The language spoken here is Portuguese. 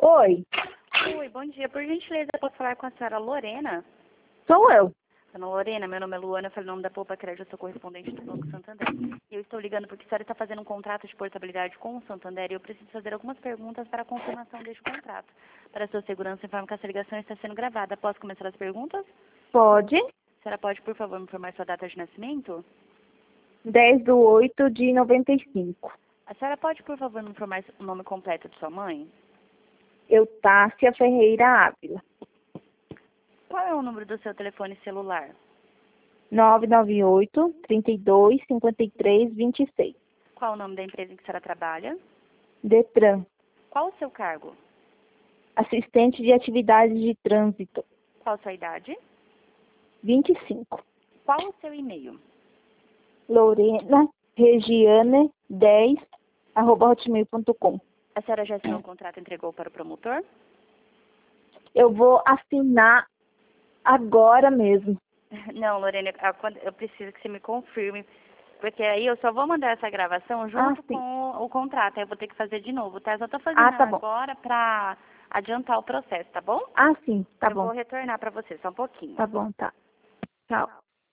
Oi, Oi, bom dia. Por gentileza, eu posso falar com a senhora Lorena? sou eu. Dona Lorena, meu nome é Luana, eu falo o nome da Poupa Crédito, eu sou correspondente do Banco Santander. E eu estou ligando porque a senhora está fazendo um contrato de portabilidade com o Santander e eu preciso fazer algumas perguntas para a confirmação deste contrato. Para a sua segurança, informo que essa ligação está sendo gravada. Posso começar as perguntas? Pode. A senhora pode, por favor, me informar sua data de nascimento? 10/8/95. A senhora pode, por favor, me informar o nome completo de sua mãe? Eutácia Ferreira Ávila. Qual é o número do seu telefone celular? 998-32-53-26. Qual o nome da empresa em que a senhora trabalha? Detran. Qual o seu cargo? Assistente de atividades de trânsito. Qual a sua idade? 25. Qual o seu e-mail? Lorena Regiane 10@hotmail.com. A senhora já assinou o contrato e entregou para o promotor? Eu vou assinar agora mesmo. Não, Lorena, eu preciso que você me confirme, porque aí eu só vou mandar essa gravação junto sim. com o contrato, aí eu vou ter que fazer de novo, tá? Eu só tô fazendo Tá bom. agora para adiantar o processo, tá bom? Sim, tá Eu bom. vou retornar para você, só um pouquinho. Tá bom, tá. Tchau.